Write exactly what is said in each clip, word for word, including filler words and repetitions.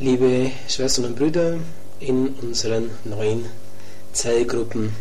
Liebe Schwestern und Brüder in unseren neuen Zellgruppen,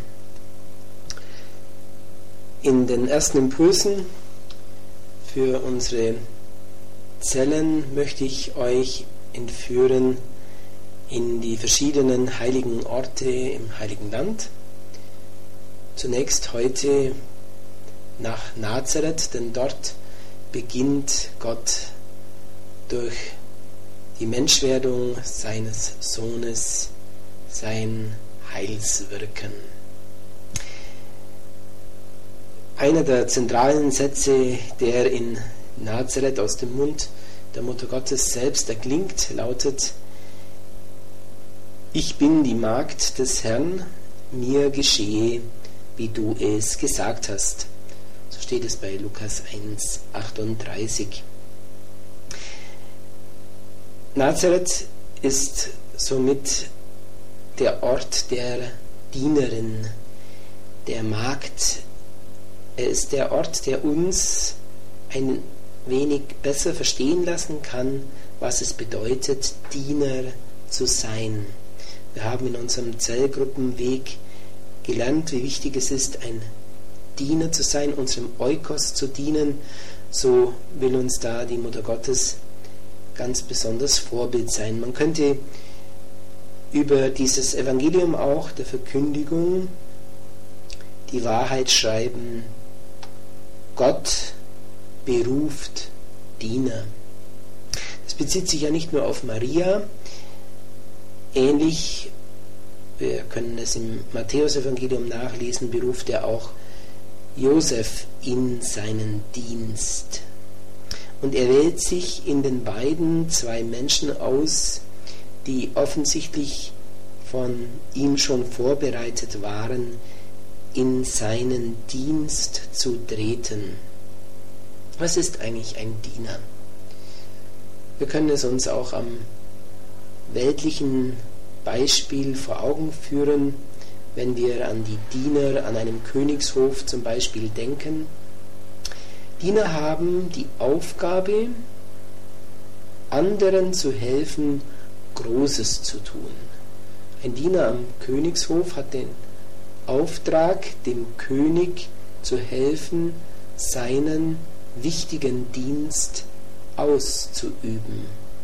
in den ersten Impulsen für unsere Zellen möchte ich euch entführen in die verschiedenen heiligen Orte im Heiligen Land. Zunächst heute nach Nazareth, denn dort beginnt Gott durch die Menschwerdung seines Sohnes sein Heilswirken. Einer der zentralen Sätze, der in Nazareth aus dem Mund der Mutter Gottes selbst erklingt, lautet: Ich bin die Magd des Herrn, mir geschehe, wie du es gesagt hast. So steht es bei Lukas eins achtunddreißig. Nazareth ist somit der Ort der Dienerin, der Magd. Er ist der Ort, der uns ein wenig besser verstehen lassen kann, was es bedeutet, Diener zu sein. Wir haben in unserem Zellgruppenweg gelernt, wie wichtig es ist, ein Diener zu sein, unserem Oikos zu dienen. So will uns da die Mutter Gottes ganz besonders Vorbild sein. Man könnte über dieses Evangelium auch der Verkündigung die Wahrheit schreiben: Gott beruft Diener. Das bezieht sich ja nicht nur auf Maria. Ähnlich, wir können es im Matthäus-Evangelium nachlesen, beruft er auch Josef in seinen Dienst. Und er wählt sich in den beiden zwei Menschen aus, die offensichtlich von ihm schon vorbereitet waren, in seinen Dienst zu treten. Was ist eigentlich ein Diener? Wir können es uns auch am weltlichen Beispiel vor Augen führen, wenn wir an die Diener an einem Königshof zum Beispiel denken. Diener haben die Aufgabe, anderen zu helfen, Großes zu tun. Ein Diener am Königshof hat den Auftrag, dem König zu helfen, seinen wichtigen Dienst auszuüben.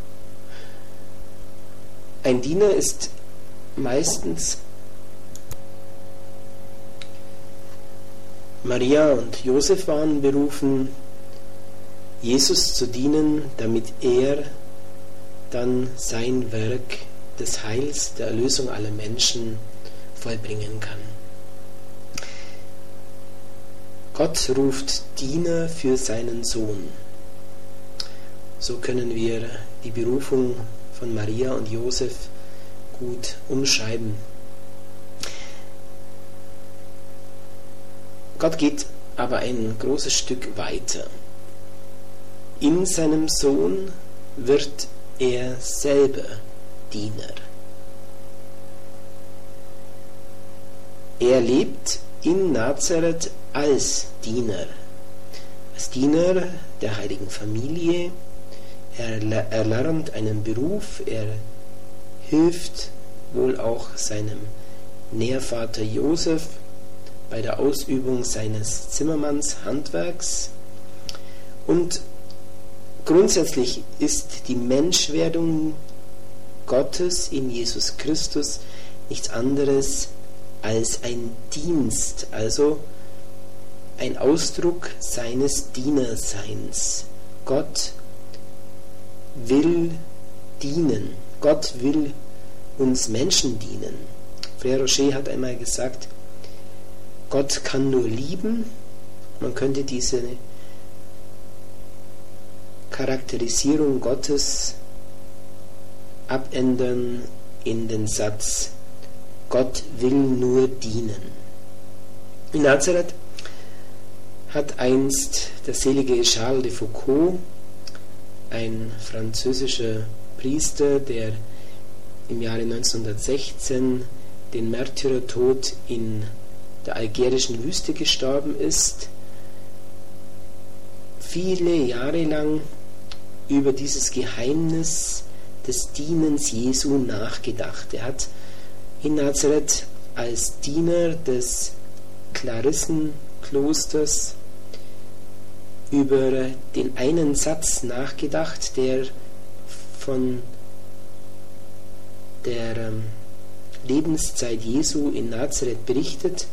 Ein Diener ist meistens Maria und Josef waren berufen, Jesus zu dienen, damit er dann sein Werk des Heils, der Erlösung aller Menschen vollbringen kann. Gott ruft Diener für seinen Sohn. So können wir die Berufung von Maria und Josef gut umschreiben. Gott geht aber ein großes Stück weiter. In seinem Sohn wird er selber Diener. Er lebt in Nazareth als Diener, als Diener der heiligen Familie. Er erlernt einen Beruf, er hilft wohl auch seinem Nährvater Josef bei der Ausübung seines Zimmermannshandwerks. Und grundsätzlich ist die Menschwerdung Gottes in Jesus Christus nichts anderes als ein Dienst, also ein Ausdruck seines Dienerseins. Gott will dienen. Gott will uns Menschen dienen. Frère Rocher hat einmal gesagt, Gott kann nur lieben. Man könnte diese Charakterisierung Gottes abändern in den Satz: Gott will nur dienen. In Nazareth hat einst der selige Charles de Foucauld, ein französischer Priester, der im Jahre neunzehnhundertsechzehn den Märtyrertod in der algerischen Wüste gestorben ist, viele Jahre lang über dieses Geheimnis des Dienens Jesu nachgedacht. Er hat in Nazareth als Diener des Klarissenklosters über den einen Satz nachgedacht, der von der ähm, Lebenszeit Jesu in Nazareth berichtet,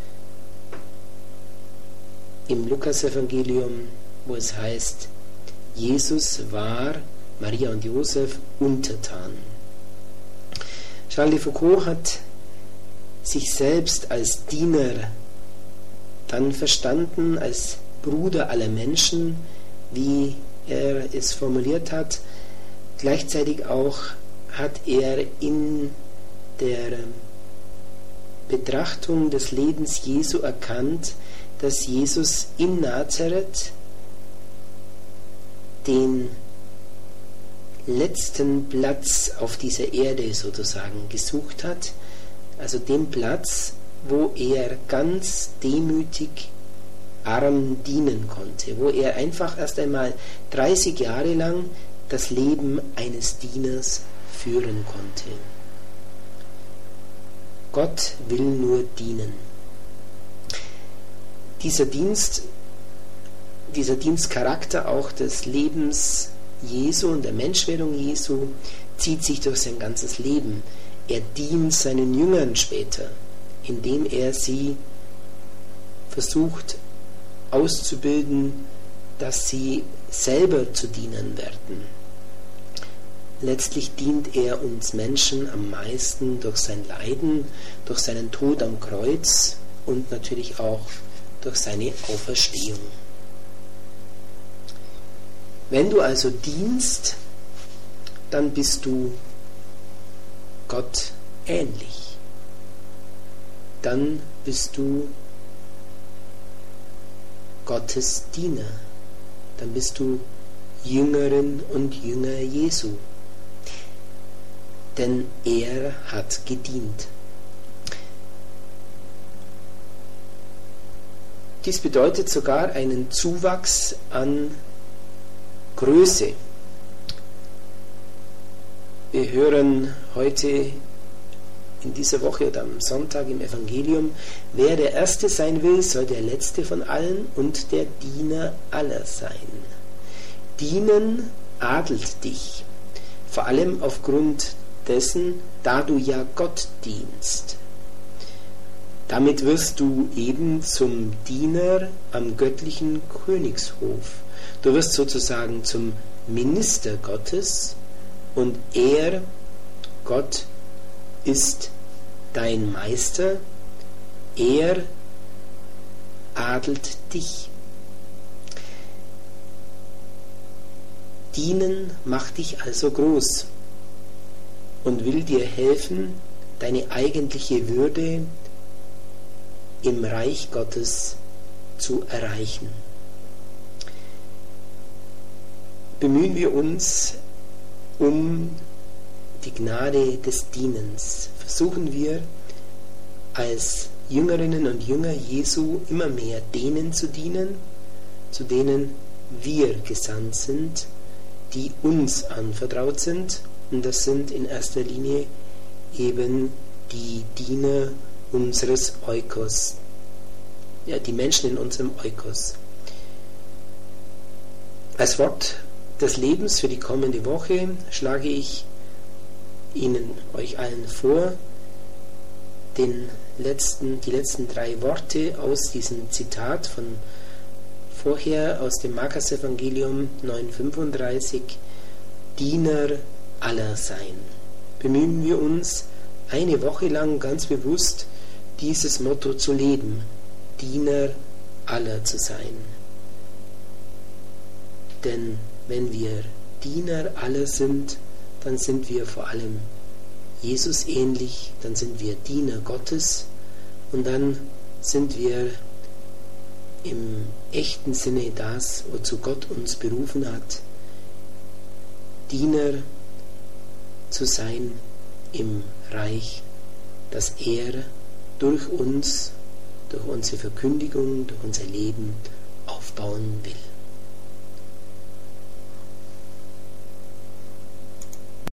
im Lukasevangelium, wo es heißt, Jesus war Maria und Josef untertan. Charles de Foucault hat sich selbst als Diener dann verstanden, als Bruder aller Menschen, wie er es formuliert hat. Gleichzeitig auch hat er in der Betrachtung des Lebens Jesu erkannt, dass Jesus in Nazareth den letzten Platz auf dieser Erde sozusagen gesucht hat, also den Platz, wo er ganz demütig arm dienen konnte, wo er einfach erst einmal dreißig Jahre lang das Leben eines Dieners führen konnte. Gott will nur dienen. Dieser Dienst, dieser Dienstcharakter auch des Lebens Jesu und der Menschwerdung Jesu zieht sich durch sein ganzes Leben. Er dient seinen Jüngern später, indem er sie versucht auszubilden, dass sie selber zu dienen werden. Letztlich dient er uns Menschen am meisten durch sein Leiden, durch seinen Tod am Kreuz und natürlich auch durch seine Auferstehung. Wenn du also dienst, dann bist du Gott ähnlich. Dann bist du Gottes Diener. Dann bist du Jüngerin und Jünger Jesu. Denn er hat gedient. Dies bedeutet sogar einen Zuwachs an Größe. Wir hören heute in dieser Woche oder am Sonntag im Evangelium, wer der Erste sein will, soll der Letzte von allen und der Diener aller sein. Dienen adelt dich, vor allem aufgrund dessen, da du ja Gott dienst. Damit wirst du eben zum Diener am göttlichen Königshof. Du wirst sozusagen zum Minister Gottes und er, Gott, ist dein Meister, er adelt dich. Dienen macht dich also groß und will dir helfen, deine eigentliche Würde im Reich Gottes zu erreichen. Bemühen wir uns um die Gnade des Dienens. Versuchen wir als Jüngerinnen und Jünger Jesu immer mehr denen zu dienen, zu denen wir gesandt sind, die uns anvertraut sind. Und das sind in erster Linie eben die Diener unseres Oikos, ja, die Menschen in unserem Oikos. Als Wort des Lebens für die kommende Woche schlage ich Ihnen, euch allen vor, den letzten, die letzten drei Worte aus diesem Zitat von vorher aus dem Markus-Evangelium neun fünfunddreißig, Diener aller sein. Bemühen wir uns, eine Woche lang ganz bewusst dieses Motto zu leben, Diener aller zu sein. Denn wenn wir Diener aller sind, dann sind wir vor allem Jesus ähnlich, dann sind wir Diener Gottes und dann sind wir im echten Sinne das, wozu Gott uns berufen hat, Diener zu sein im Reich, das er durch uns, durch unsere Verkündigung, durch unser Leben aufbauen will.